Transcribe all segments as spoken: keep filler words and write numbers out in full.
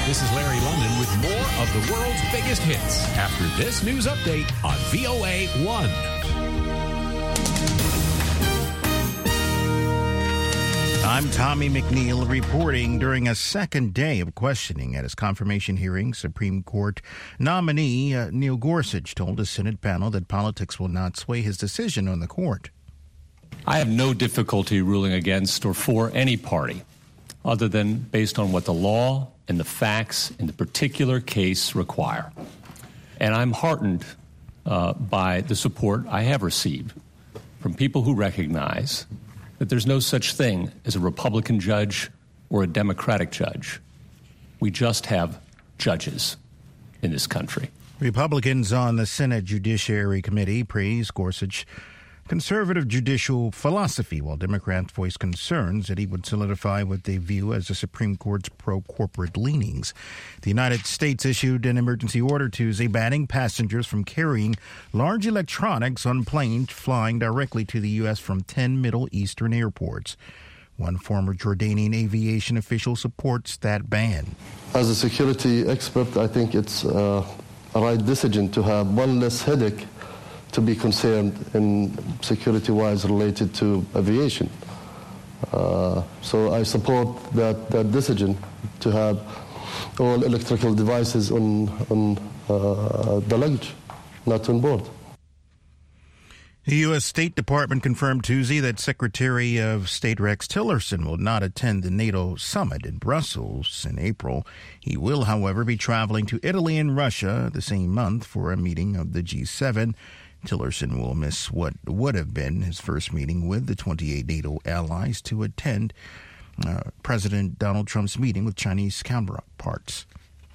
This is Larry London with more of the world's biggest hits after this news update on V O A one. I'm Tommy McNeil reporting. During a second day of questioning at his confirmation hearing, Supreme Court nominee uh, Neil Gorsuch told a Senate panel that politics will not sway his decision on the court. I have no difficulty ruling against or for any party other than based on what the law and the facts in the particular case require. And I'm heartened uh, by the support I have received from people who recognize that there's no such thing as a Republican judge or a Democratic judge. We just have judges in this country. Republicans on the Senate Judiciary Committee praised Gorsuch's conservative judicial philosophy, while Democrats voiced concerns that he would solidify what they view as the Supreme Court's pro-corporate leanings. The United States issued an emergency order Tuesday banning passengers from carrying large electronics on planes flying directly to the U S from ten Middle Eastern airports. One former Jordanian aviation official supports that ban. As a security expert, I think it's uh, a right decision to have one less headache to be concerned in security-wise related to aviation. Uh, so I support that, that decision to have all electrical devices on, on uh, the luggage, not on board. The U S State Department confirmed Tuesday that Secretary of State Rex Tillerson will not attend the NATO summit in Brussels in April. He will, however, be traveling to Italy and Russia the same month for a meeting of the G seven. Tillerson will miss what would have been his first meeting with the twenty-eight NATO allies to attend uh, President Donald Trump's meeting with Chinese counterparts.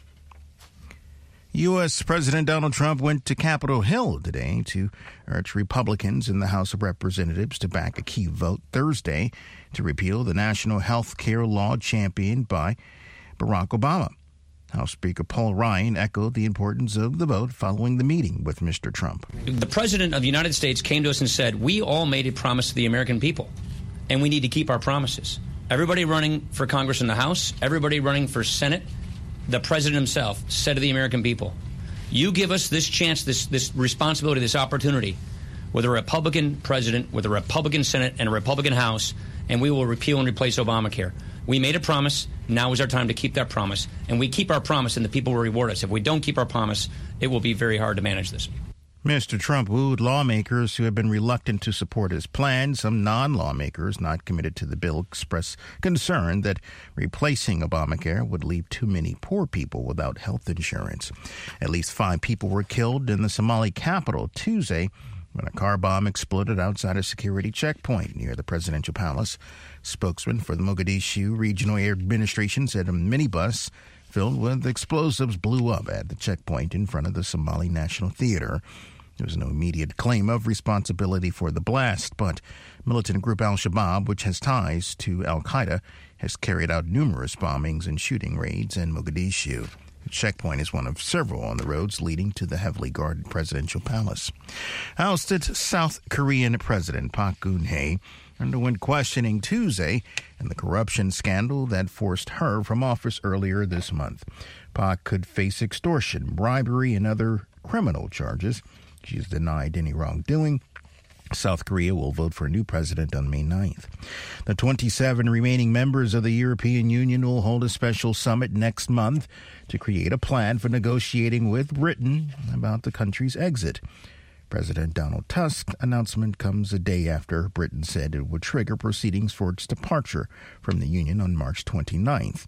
U S. President Donald Trump went to Capitol Hill today to urge Republicans in the House of Representatives to back a key vote Thursday to repeal the national health care law championed by Barack Obama. House Speaker Paul Ryan echoed the importance of the vote following the meeting with Mister Trump. The President of the United States came to us and said, we all made a promise to the American people, and we need to keep our promises. Everybody running for Congress in the House, everybody running for Senate, the President himself said to the American people, you give us this chance, this, this responsibility, this opportunity, with a Republican President, with a Republican Senate, and a Republican House, and we will repeal and replace Obamacare. We made a promise. Now is our time to keep that promise. And we keep our promise, and the people will reward us. If we don't keep our promise, it will be very hard to manage this. Mister Trump wooed lawmakers who have been reluctant to support his plan. Some non-lawmakers not committed to the bill expressed concern that replacing Obamacare would leave too many poor people without health insurance. At least five people were killed in the Somali capital Tuesday when a car bomb exploded outside a security checkpoint near the presidential palace. Spokesman for the Mogadishu Regional Air Administration said a minibus filled with explosives blew up at the checkpoint in front of the Somali National Theater. There was no immediate claim of responsibility for the blast, but militant group Al-Shabaab, which has ties to Al-Qaeda, has carried out numerous bombings and shooting raids in Mogadishu. The checkpoint is one of several on the roads leading to the heavily guarded presidential palace. Ousted South Korean President Park Geun-hye underwent questioning Tuesday in the corruption scandal that forced her from office earlier this month. Park could face extortion, bribery, and other criminal charges. She has denied any wrongdoing. South Korea will vote for a new president on May ninth. The twenty-seven remaining members of the European Union will hold a special summit next month to create a plan for negotiating with Britain about the country's exit. President Donald Tusk's announcement comes a day after Britain said it would trigger proceedings for its departure from the Union on March twenty-ninth.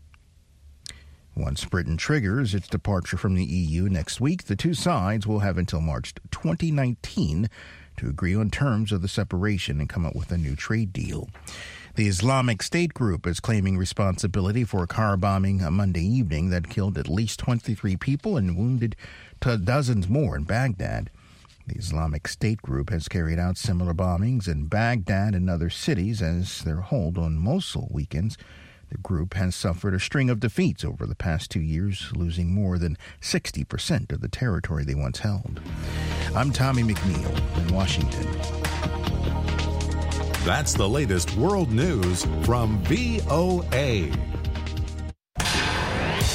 Once Britain triggers its departure from the E U next week, the two sides will have until March twenty nineteen to agree on terms of the separation and come up with a new trade deal. The Islamic State group is claiming responsibility for a car bombing on Monday evening that killed at least twenty-three people and wounded dozens more in Baghdad. The Islamic State group has carried out similar bombings in Baghdad and other cities as their hold on Mosul weakens. The group has suffered a string of defeats over the past two years, losing more than sixty percent of the territory they once held. I'm Tommy McNeil in Washington. That's the latest world news from V O A.